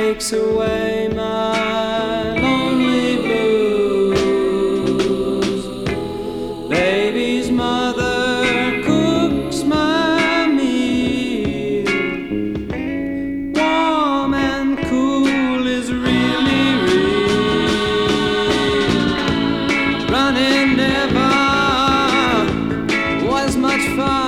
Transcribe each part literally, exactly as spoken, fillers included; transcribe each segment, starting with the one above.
takes away my lonely blues. Baby's mother cooks my meal. Warm and cool is really real. Running never was much fun.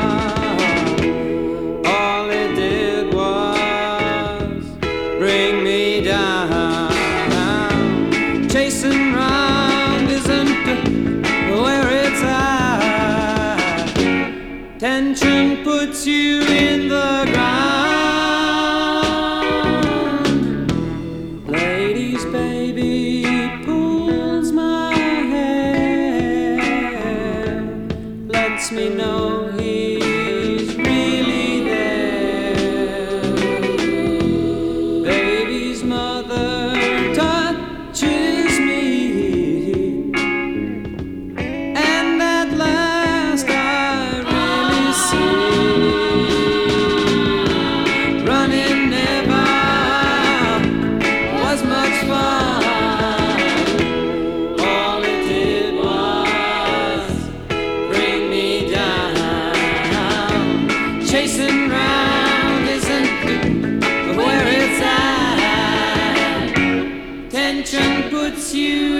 Bring me down. Chasing round isn't where it's at. Tension puts you in the ground. Lady's baby pulls my hair, lets me know he's really there. Baby's mother touches me, and at last I really see. Running never was much fun. All it did was bring me down. Chasing round isn't where it's at. Tension puts you